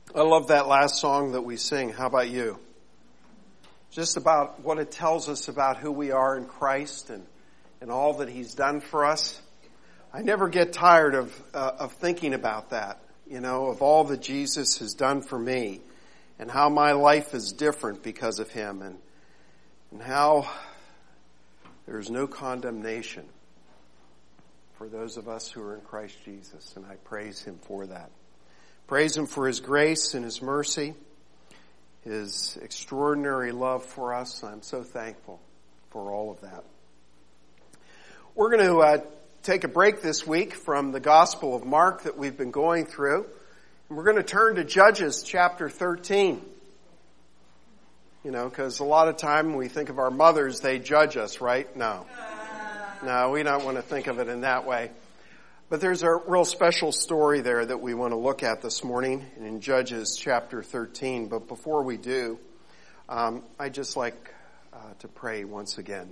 I love that last song that we sing. How about you? Just about what it tells us about who we are in Christ and all that He's done for us. I never get tired of thinking about that, of all that Jesus has done for me and how my life is different because of Him and how there's no condemnation for those of us who are in Christ Jesus. And I praise Him for that. Praise Him for His grace and His mercy, His extraordinary love for us. I'm so thankful for all of that. We're going to take a break this week from the Gospel of Mark that we've been going through. And we're going to turn to Judges chapter 13. Because a lot of time when we think of our mothers, they judge us, right? No, we don't want to think of it in that way. But there's a real special story there that we want to look at this morning in Judges chapter 13. But before we do, I'd just like to pray once again.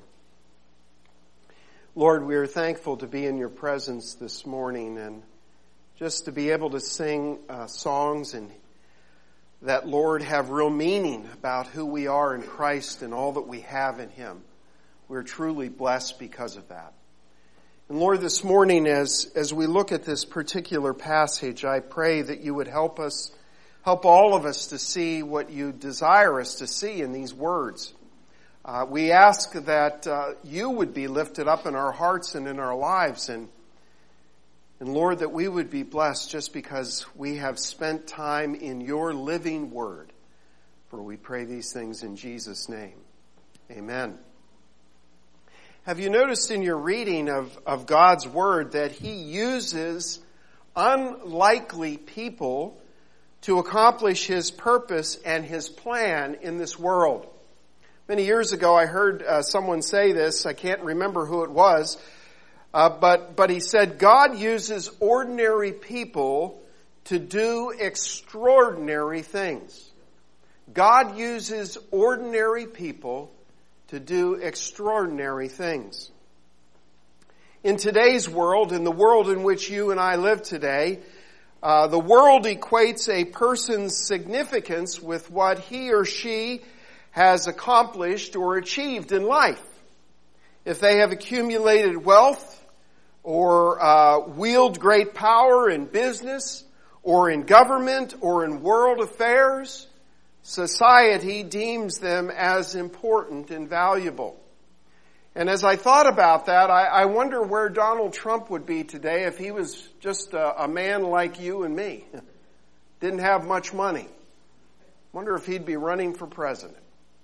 Lord, we are thankful to be in your presence this morning and just to be able to sing songs and that, Lord, have real meaning about who we are in Christ and all that we have in Him. We're truly blessed because of that. And Lord, this morning as we look at this particular passage, I pray that you would help all of us to see what you desire us to see in these words. We ask that you would be lifted up in our hearts and in our lives, and Lord, that we would be blessed just because we have spent time in your living word. For we pray these things in Jesus' name. Amen. Have you noticed in your reading of God's word that He uses unlikely people to accomplish His purpose and His plan in this world? Many years ago I heard someone say this. I can't remember who it was. But he said, God uses ordinary people to do extraordinary things. God uses ordinary people to do extraordinary things. In today's world, in the world in which you and I live today, the world equates a person's significance with what he or she has accomplished or achieved in life. If they have accumulated wealth, or wield great power in business, or in government, or in world affairs, society deems them as important and valuable. And as I thought about that, I wonder where Donald Trump would be today if he was just a man like you and me. Didn't have much money. Wonder if he'd be running for president.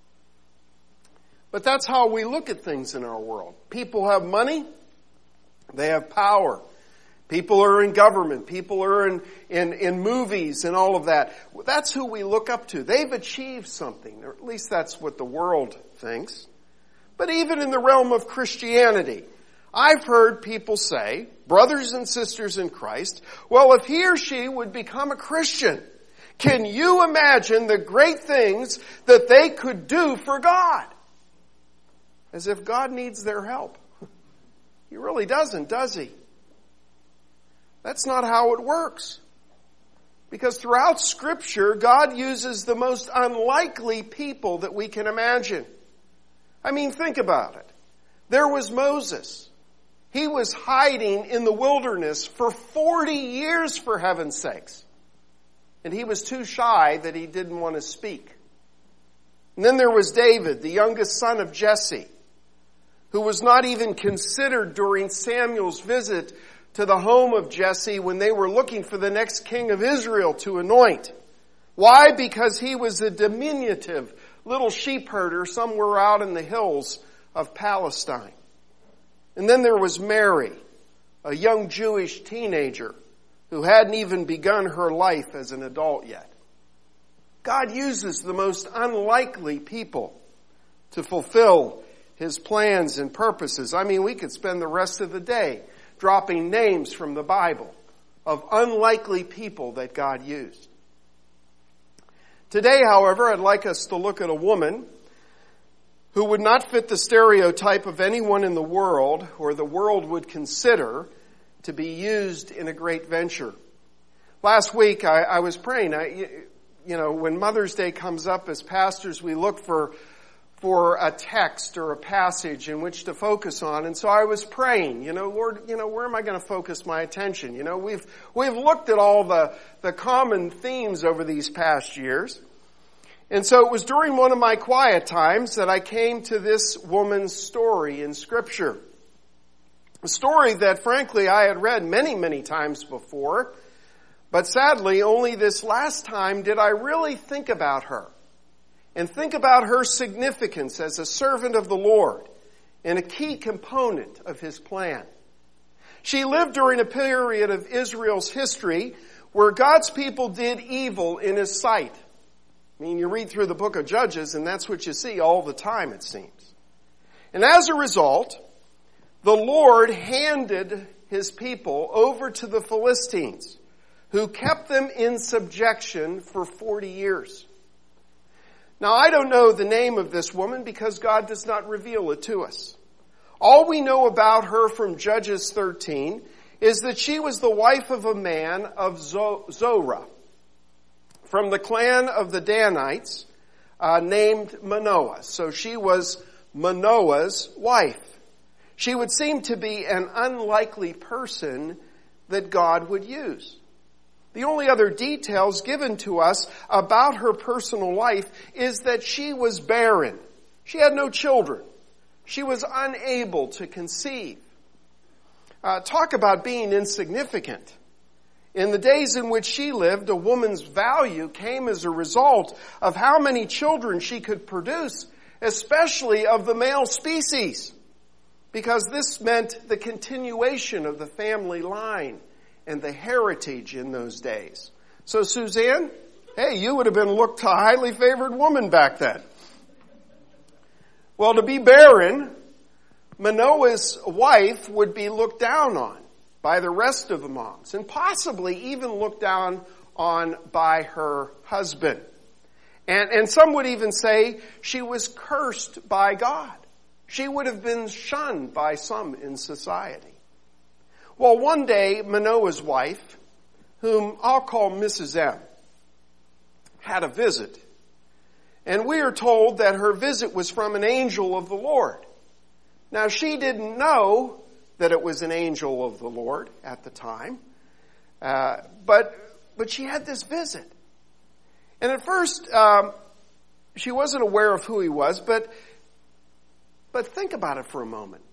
But that's how we look at things in our world. People have money. They have power. People are in government. People are in movies and all of that. That's who we look up to. They've achieved something, or at least that's what the world thinks. But even in the realm of Christianity, I've heard people say, brothers and sisters in Christ, well, if he or she would become a Christian, can you imagine the great things that they could do for God? As if God needs their help. He really doesn't, does He? That's not how it works. Because throughout Scripture, God uses the most unlikely people that we can imagine. I mean, think about it. There was Moses. He was hiding in the wilderness for 40 years, for heaven's sakes. And he was too shy that he didn't want to speak. And then there was David, the youngest son of Jesse, who was not even considered during Samuel's visit to the home of Jesse when they were looking for the next king of Israel to anoint. Why? Because he was a diminutive little sheep herder somewhere out in the hills of Palestine. And then there was Mary, a young Jewish teenager who hadn't even begun her life as an adult yet. God uses the most unlikely people to fulfill His plans and purposes. I mean, we could spend the rest of the day dropping names from the Bible of unlikely people that God used. Today, however, I'd like us to look at a woman who would not fit the stereotype of anyone in the world or the world would consider to be used in a great venture. Last week, I was praying. when Mother's Day comes up as pastors, we look for a text or a passage in which to focus on. And so I was praying, Lord, where am I going to focus my attention? We've looked at all the common themes over these past years. And so it was during one of my quiet times that I came to this woman's story in Scripture. A story that, frankly, I had read many, many times before. But sadly, only this last time did I really think about her. And think about her significance as a servant of the Lord and a key component of His plan. She lived during a period of Israel's history where God's people did evil in His sight. You read through the book of Judges and that's what you see all the time, it seems. And as a result, the Lord handed His people over to the Philistines, who kept them in subjection for 40 years. Now, I don't know the name of this woman because God does not reveal it to us. All we know about her from Judges 13 is that she was the wife of a man of Zorah, from the clan of the Danites, named Manoah. So she was Manoah's wife. She would seem to be an unlikely person that God would use. The only other details given to us about her personal life is that she was barren. She had no children. She was unable to conceive. Talk about being insignificant. In the days in which she lived, a woman's value came as a result of how many children she could produce, especially of the male species, because this meant the continuation of the family line and the heritage in those days. So Suzanne, hey, you would have been looked a highly favored woman back then. Well, to be barren, Manoah's wife would be looked down on by the rest of the moms, and possibly even looked down on by her husband. And some would even say she was cursed by God. She would have been shunned by some in society. Well, one day, Manoah's wife, whom I'll call Mrs. M, had a visit. And we are told that her visit was from an angel of the Lord. Now, she didn't know that it was an angel of the Lord at the time. But she had this visit. And at first, she wasn't aware of who he was, but think about it for a moment.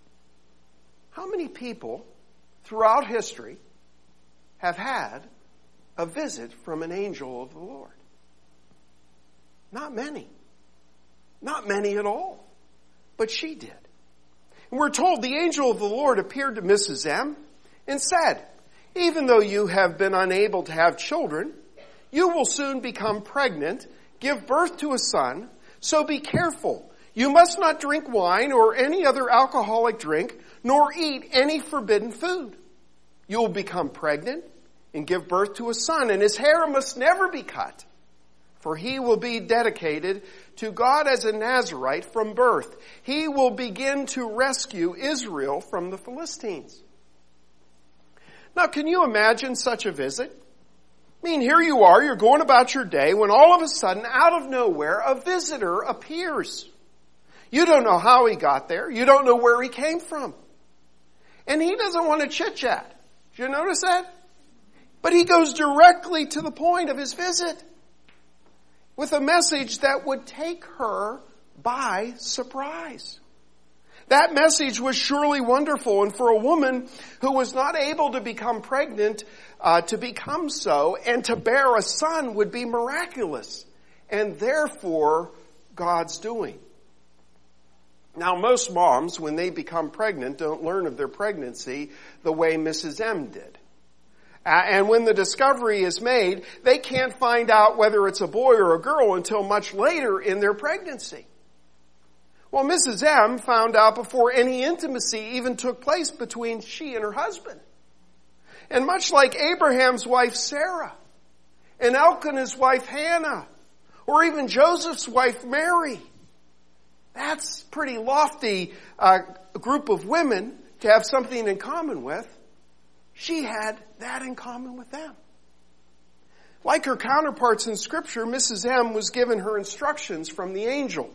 How many people throughout history have had a visit from an angel of the Lord? Not many. Not many at all. But she did. And we're told the angel of the Lord appeared to Mrs. M and said, "Even though you have been unable to have children, you will soon become pregnant, give birth to a son, so be careful. You must not drink wine or any other alcoholic drink, nor eat any forbidden food. You will become pregnant and give birth to a son, and his hair must never be cut, for he will be dedicated to God as a Nazirite from birth. He will begin to rescue Israel from the Philistines." Now, can you imagine such a visit? I mean, here you are, you're going about your day, when all of a sudden, out of nowhere, a visitor appears. You don't know how he got there. You don't know where he came from. And he doesn't want to chit-chat. Did you notice that? But he goes directly to the point of his visit with a message that would take her by surprise. That message was surely wonderful, and for a woman who was not able to become pregnant, to become so, and to bear a son would be miraculous, and therefore God's doing. Now, most moms, when they become pregnant, don't learn of their pregnancy the way Mrs. M did. And when the discovery is made, they can't find out whether it's a boy or a girl until much later in their pregnancy. Well, Mrs. M found out before any intimacy even took place between she and her husband. And much like Abraham's wife Sarah, and Elkanah's wife Hannah, or even Joseph's wife Mary, that's a pretty lofty group of women to have something in common with. She had that in common with them. Like her counterparts in Scripture, Mrs. M was given her instructions from the angel.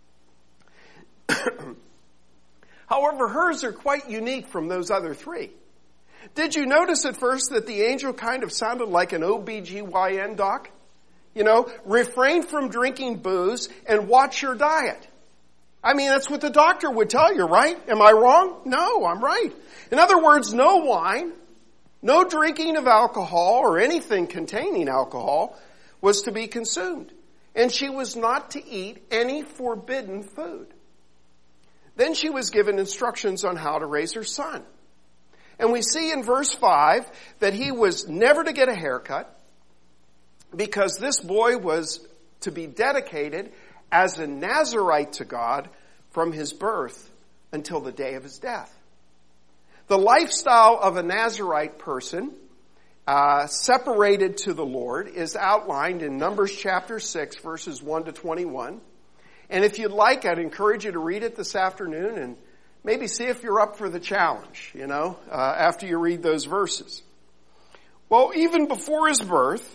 However, hers are quite unique from those other three. Did you notice at first that the angel kind of sounded like an OBGYN doc? You know, refrain from drinking booze and watch your diet. I mean, that's what the doctor would tell you, right? Am I wrong? No, I'm right. In other words, no wine, no drinking of alcohol or anything containing alcohol was to be consumed. And she was not to eat any forbidden food. Then she was given instructions on how to raise her son. And we see in verse 5 that he was never to get a haircut because this boy was to be dedicated as a Nazirite to God from his birth until the day of his death. The lifestyle of a Nazirite person separated to the Lord is outlined in Numbers chapter 6, verses 1 to 21. And if you'd like, I'd encourage you to read it this afternoon and maybe see if you're up for the challenge, after you read those verses. Well, even before his birth,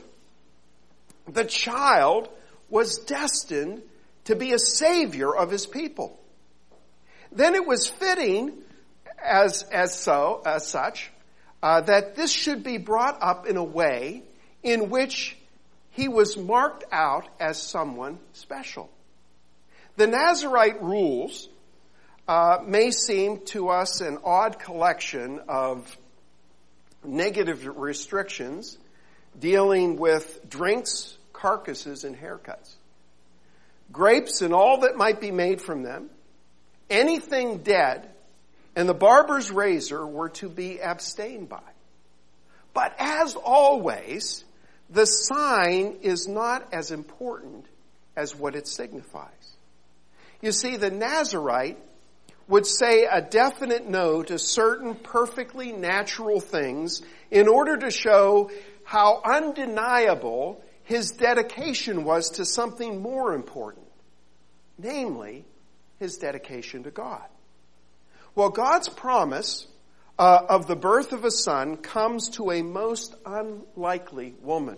the child was destined to be a savior of his people. Then it was fitting as such, that this should be brought up in a way in which he was marked out as someone special. The Nazirite rules may seem to us an odd collection of negative restrictions dealing with drinks, carcasses, and haircuts. Grapes and all that might be made from them, anything dead, and the barber's razor were to be abstained by. But as always, the sign is not as important as what it signifies. You see, the Nazirite would say a definite no to certain perfectly natural things in order to show how undeniable his dedication was to something more important, namely his dedication to God. Well, God's promise of the birth of a son comes to a most unlikely woman.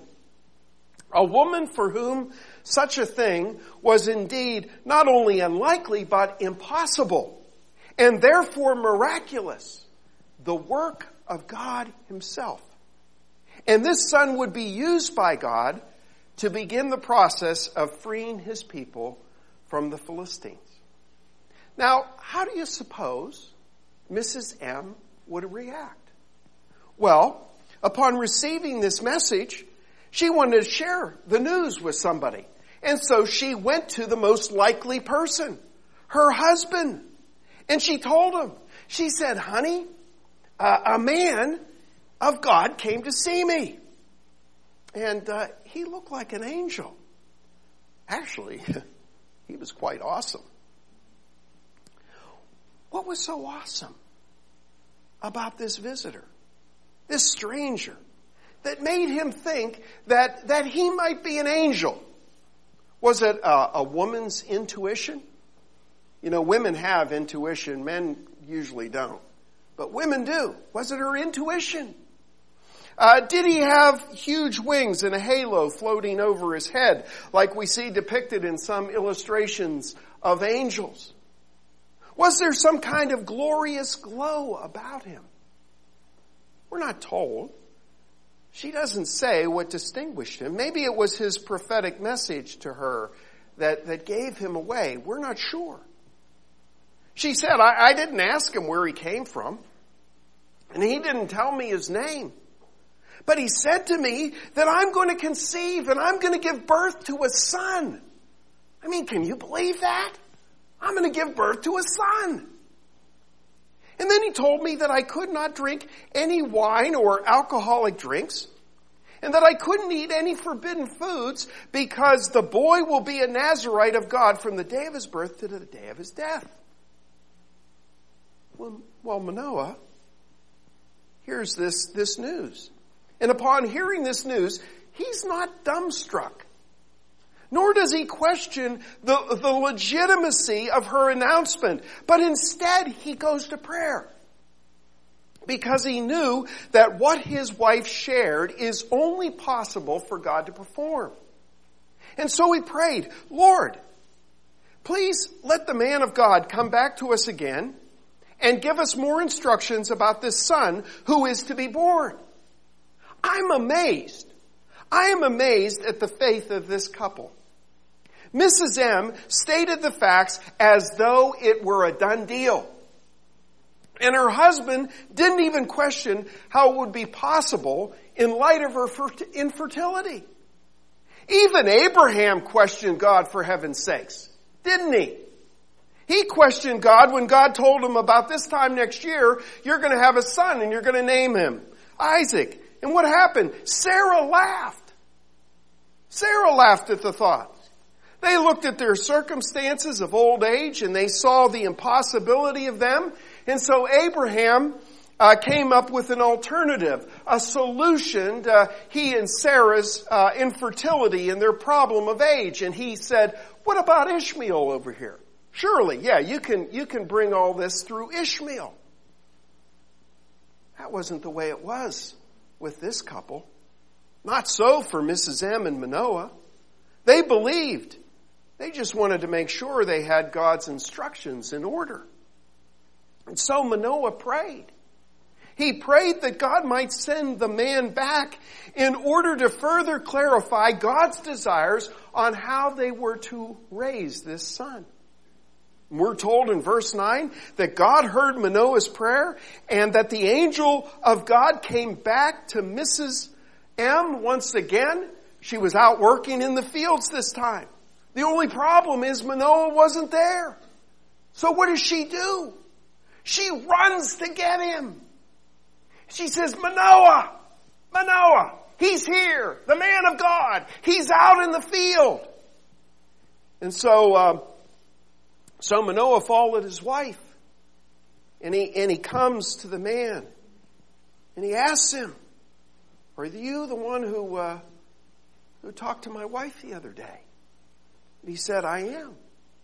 A woman for whom such a thing was indeed not only unlikely, but impossible, and therefore miraculous, the work of God himself. And this son would be used by God to begin the process of freeing his people from the Philistines. Now, how do you suppose Mrs. M would react? Well, upon receiving this message, she wanted to share the news with somebody. And so she went to the most likely person, her husband. And she told him, she said, honey, a man of God came to see me. And he looked like an angel. Actually, he was quite awesome. What was so awesome about this visitor, this stranger, that made him think that he might be an angel? Was it a woman's intuition? You know, women have intuition, men usually don't. But women do. Was it her intuition? Did he have huge wings and a halo floating over his head, like we see depicted in some illustrations of angels? Was there some kind of glorious glow about him? We're not told. She doesn't say what distinguished him. Maybe it was his prophetic message to her that gave him away. We're not sure. She said, I didn't ask him where he came from, and he didn't tell me his name. But he said to me that I'm going to conceive and I'm going to give birth to a son. I mean, can you believe that? I'm going to give birth to a son. And then he told me that I could not drink any wine or alcoholic drinks, and that I couldn't eat any forbidden foods because the boy will be a Nazirite of God from the day of his birth to the day of his death. Well, Manoah hears this news. And upon hearing this news, he's not dumbstruck. Nor does he question the legitimacy of her announcement. But instead, he goes to prayer. because he knew that what his wife shared is only possible for God to perform. And so he prayed, Lord, please let the man of God come back to us again and give us more instructions about this son who is to be born. I'm amazed. I am amazed at the faith of this couple. Mrs. M stated the facts as though it were a done deal. And her husband didn't even question how it would be possible in light of her infertility. Even Abraham questioned God, for heaven's sakes, didn't he? He questioned God when God told him about this time next year, you're going to have a son and you're going to name him Isaac. And what happened? Sarah laughed. Sarah laughed at the thought. They looked at their circumstances of old age and they saw the impossibility of them. And so Abraham came up with an alternative, a solution to he and Sarah's infertility and their problem of age. And he said, what about Ishmael over here? Surely, yeah, you can bring all this through Ishmael. That wasn't the way it was with this couple. Not so for Mrs. M and Manoah. They believed. They just wanted to make sure they had God's instructions in order. And so Manoah prayed. He prayed that God might send the man back in order to further clarify God's desires on how they were to raise this son. We're told in verse 9 that God heard Manoah's prayer and that the angel of God came back to Mrs. M once again. She was out working in the fields this time. The only problem is Manoah wasn't there. So what does she do? She runs to get him. She says, Manoah, he's here, the man of God. He's out in the field. And so Manoah followed his wife. And he comes to the man. And he asks him, are you the one who talked to my wife the other day? And he said, I am.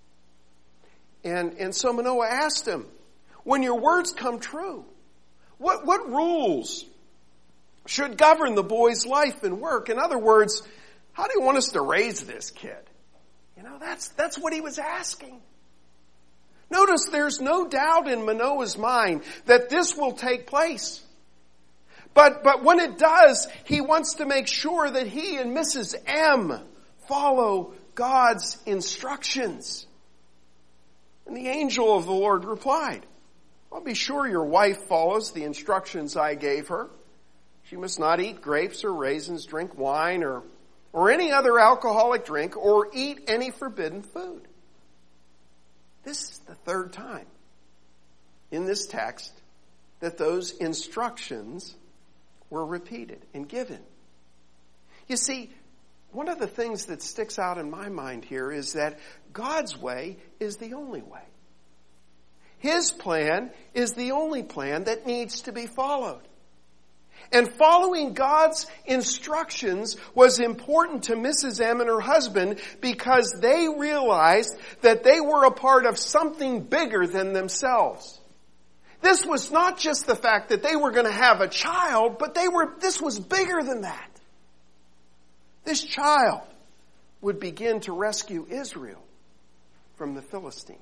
And so Manoah asked him, when your words come true, what rules should govern the boy's life and work? In other words, how do you want us to raise this kid? You know, that's what he was asking. Notice there's no doubt in Manoah's mind that this will take place. But when it does, he wants to make sure that he and Mrs. M follow God's instructions. And the angel of the Lord replied, well, be sure your wife follows the instructions I gave her. She must not eat grapes or raisins, drink wine or any other alcoholic drink, or eat any forbidden food. This is the third time in this text that those instructions were repeated and given. You see, one of the things that sticks out in my mind here is that God's way is the only way. His plan is the only plan that needs to be followed. And following God's instructions was important to Mrs. M and her husband because they realized that they were a part of something bigger than themselves. This was not just the fact that they were going to have a child, but this was bigger than that. This child would begin to rescue Israel from the Philistines.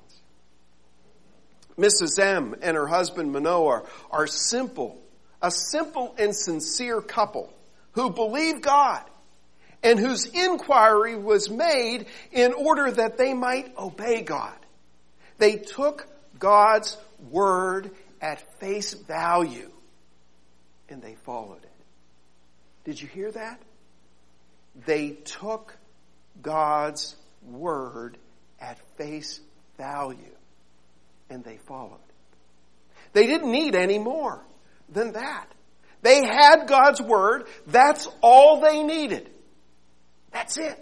Mrs. M and her husband Manoah are a simple and sincere couple who believe God and whose inquiry was made in order that they might obey God. They took God's word at face value and they followed it. Did you hear that? They took God's word at face value and they followed. They didn't need any more than that. They had God's word. That's all they needed. That's it.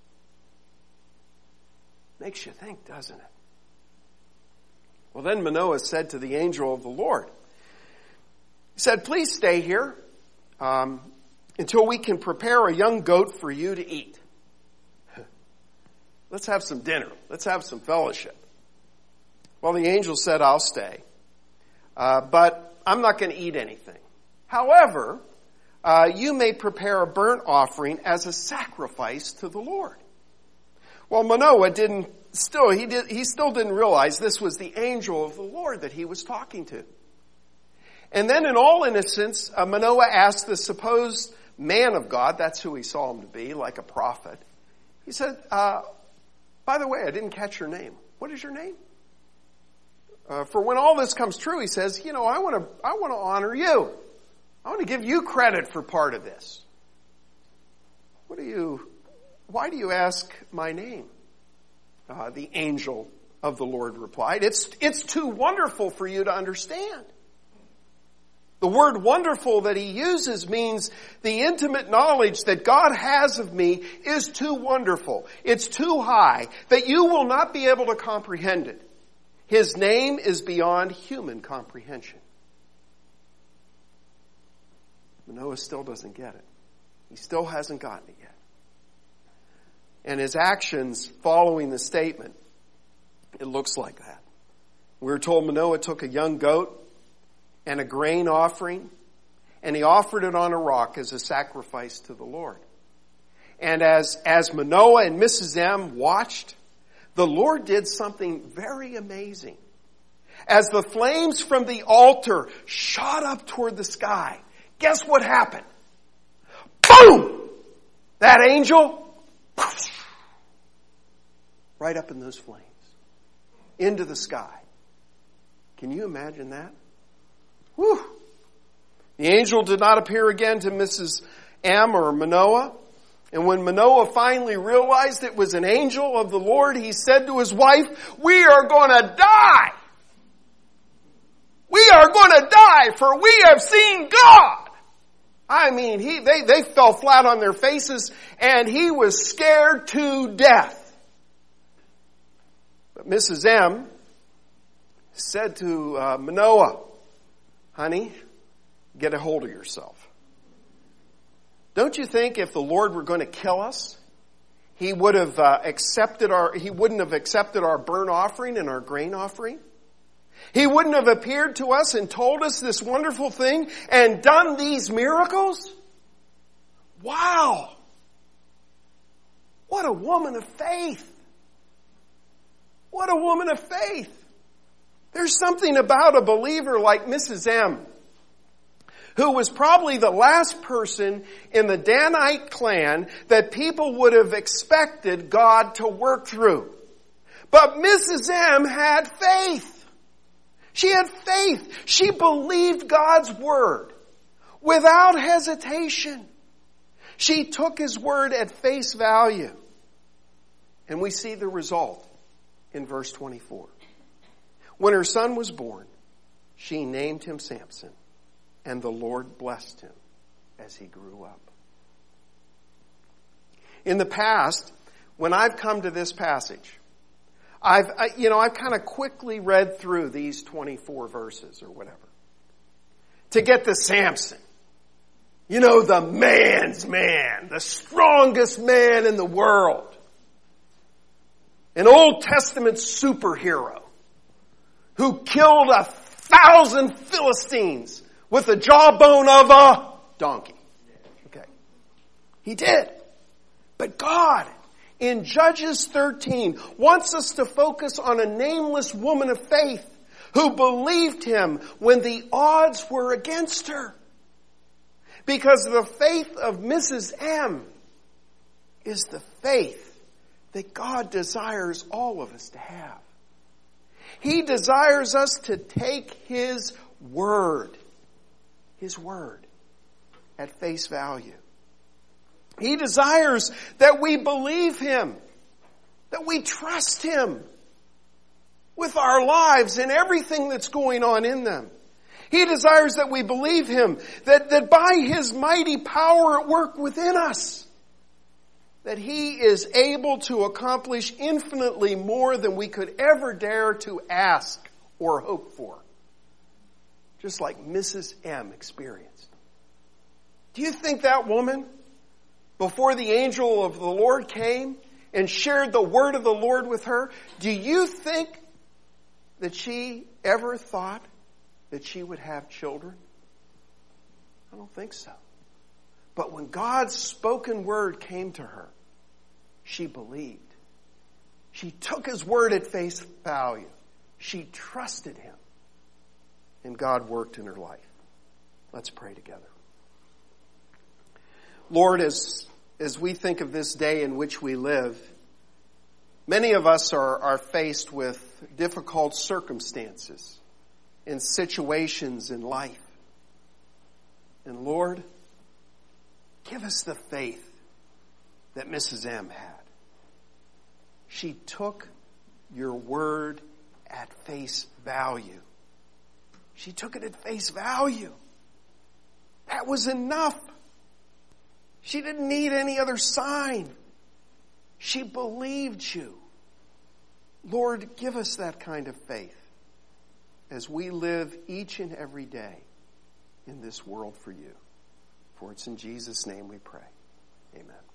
Makes you think, doesn't it? Well, then Manoah said to the angel of the Lord, he said, please stay here until we can prepare a young goat for you to eat. Let's have some dinner. Let's have some fellowship. Well, the angel said, I'll stay. But I'm not going to eat anything. However, you may prepare a burnt offering as a sacrifice to the Lord. Well, Manoah he still didn't realize this was the angel of the Lord that he was talking to. And then in all innocence, Manoah asked the supposed man of God, that's who he saw him to be, like a prophet. He said, by the way, I didn't catch your name. What is your name? For when all this comes true, he says, I want to honor you. I want to give you credit for part of this. Why do you ask my name? The angel of the Lord replied, it's too wonderful for you to understand. The word wonderful that he uses means the intimate knowledge that God has of me is too wonderful. It's too high that you will not be able to comprehend it. His name is beyond human comprehension. Manoah still doesn't get it. He still hasn't gotten it yet. And his actions following the statement, it looks like that. We're told Manoah took a young goat and a grain offering, and he offered it on a rock as a sacrifice to the Lord. And as Manoah and Mrs. M watched, the Lord did something very amazing. As the flames from the altar shot up toward the sky, guess what happened? Boom! That angel, right up in those flames, into the sky. Can you imagine that? Whew. The angel did not appear again to Mrs. M or Manoah. And when Manoah finally realized it was an angel of the Lord, he said to his wife, we are going to die. We are going to die, for we have seen God. I mean, they fell flat on their faces, and he was scared to death. But Mrs. M said to Manoah, honey, get a hold of yourself. Don't you think if the Lord were going to kill us, He wouldn't have accepted our burnt offering and our grain offering? He wouldn't have appeared to us and told us this wonderful thing and done these miracles? Wow! What a woman of faith! What a woman of faith! There's something about a believer like Mrs. M, who was probably the last person in the Danite clan that people would have expected God to work through. But Mrs. M had faith. She had faith. She believed God's word without hesitation. She took His word at face value. And we see the result in verse 24. When her son was born, she named him Samson. And the Lord blessed him as he grew up. In the past, when I've come to this passage, I've kind of quickly read through these 24 verses or whatever to get to Samson. The man's man, the strongest man in the world. An Old Testament superhero who killed 1,000 Philistines with the jawbone of a donkey. Okay. He did. But God, in Judges 13, wants us to focus on a nameless woman of faith who believed Him when the odds were against her. Because the faith of Mrs. M is the faith that God desires all of us to have. He desires us to take His word at face value. He desires that we believe Him, that we trust Him with our lives and everything that's going on in them. He desires that we believe Him, that by His mighty power at work within us, that He is able to accomplish infinitely more than we could ever dare to ask or hope for. Just like Mrs. M experienced. Do you think that woman, before the angel of the Lord came and shared the word of the Lord with her, do you think that she ever thought that she would have children? I don't think so. But when God's spoken word came to her, she believed. She took His word at face value. She trusted Him. And God worked in her life. Let's pray together. Lord, as we think of this day in which we live, many of us are faced with difficult circumstances and situations in life. And Lord, give us the faith that Mrs. M had. She took your word at face value. She took it at face value. That was enough. She didn't need any other sign. She believed you. Lord, give us that kind of faith as we live each and every day in this world for you. For it's in Jesus' name we pray. Amen.